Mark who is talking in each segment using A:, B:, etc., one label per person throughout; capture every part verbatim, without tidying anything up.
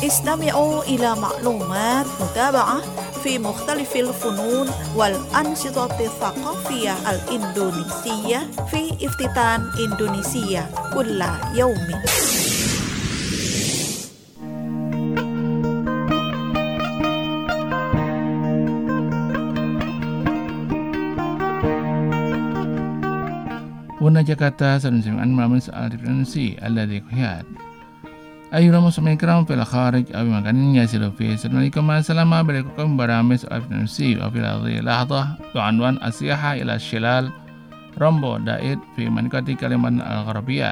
A: استمعوا إلى معلومات متابعة في مختلف الفنون والأنشطة الثقافية الإندونيسية في افتتان إندونيسيا كل يوم.
B: Wana Jakarta سنسمع من مسألة الفرنسي الذي كهاد أيها المستمعين الكرام في الخارج أو مكان يصل فيه سنريكم السلام عليكم برنامج الفرنسي وفي هذه اللحظة بعنوان السياحة إلى الشلال رامبو دائد في منطقة كليمانtan الغربية.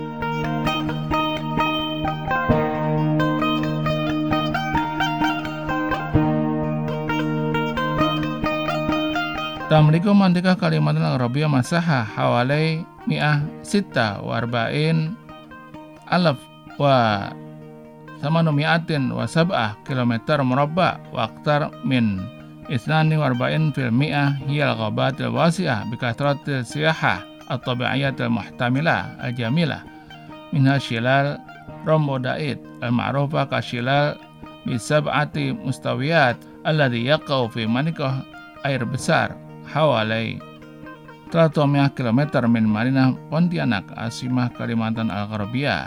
B: Tamlikum mantika Kalimantan Arabia masaha hawalai mi'ah sita wa arba'in alaf wa samanu mi'atin wa sab'ah kilometer murabba wa aktar min isnani wa arba'in fil mi'ah hiya al-ghabat al-wasi'ah bikatrat siyaha at-tabi'iyat al-muhtamila al-jamila minha shilal Rambo Daid al-ma'rufa ka shilal bi sab'ati mustawiyat alladhi yaqau fi manikah air besar hawalai tiga ratus kilometer min Marinah Pontianak asimah Kalimantan Al-Gharbiah.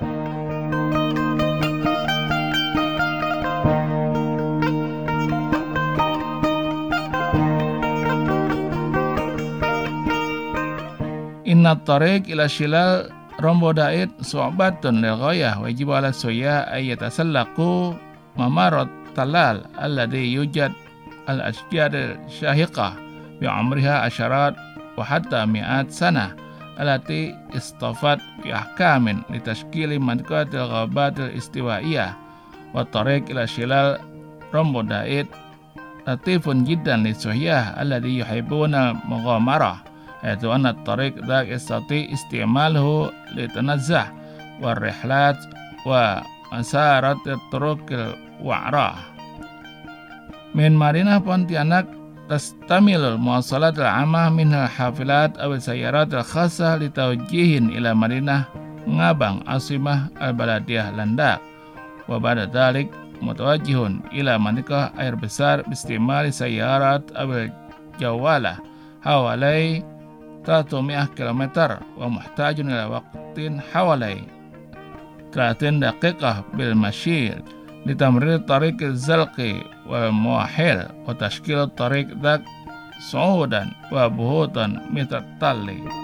B: Inna tariq ila shilal Rambo Daid su'batun lil ghayah wa yajibu ala suyyah ay yatasallaqu mamarat talal alladhi yujad al-ashjar syahiqah بعمرها عشرات وحتى مئات سنة التي اصطفت بأحكام لتشكيل منطقة الغابات الاستوائية. والطريق إلى شلال رامبو دائد لطيف جدا للسياح الذي يحبون المغامرة، حيث أن الطريق ذاك يستطيع استعماله للتنزه والرحلات ومسارات الطرق الوعرة. من مارينا بونتياناك تستمل المواصلات العامة منها الحافلات أو السيارات الخاصة لتوجيه إلى مدينة ngabang عاصمة البلدية لنداك، وبعد ذلك متوجه إلى منطقة air besar باستعمال سيارات أو الجوالة حوالي ثلاثمائة كيلومتر ومحتاج إلى وقت حوالي ثلاثين دقيقة بالمشي لتمرير الطريق الزلقي والمواحل وتشكيل الطريق ذاك صعودا وبهوطا مثل التل.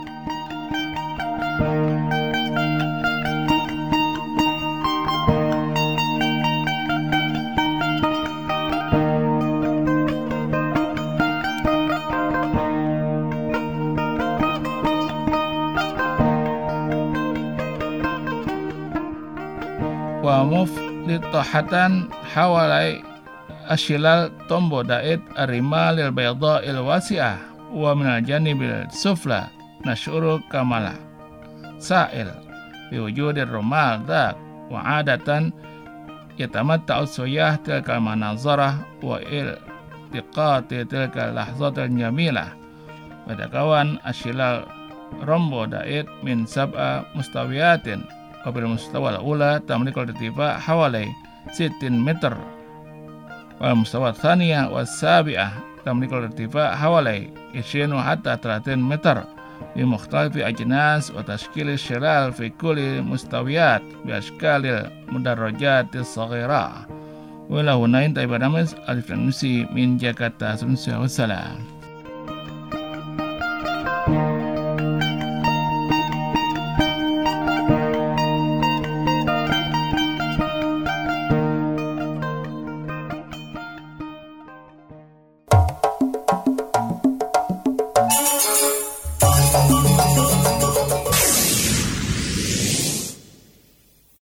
B: ومف للطاحتان حوالي الشلال طمبو دائد الرمال البيضاء الواسعة، ومن الجانب السفلى نشعر كمال سائل بوجود الرمال ذاك، وعادة يتمتع السياح تلك المناظر والتقاط تلك اللحظات الجميلة. وتكون الشلال رامبو دائد من سبع مستويات، وبالمستوى الأولى تملك الارتفاع حوالي ستين متر، والمستوى الثانية والسابعة تملك الارتفاع حوالي عشرين حتى ثلاثين متر بمختلف أجناس وتشكيل الشلال في كل مستويات بأشكال المدرجات الصغيرة. وإلى هنا انتهى برنامج الفرنسي من جاكرتا. والسلام.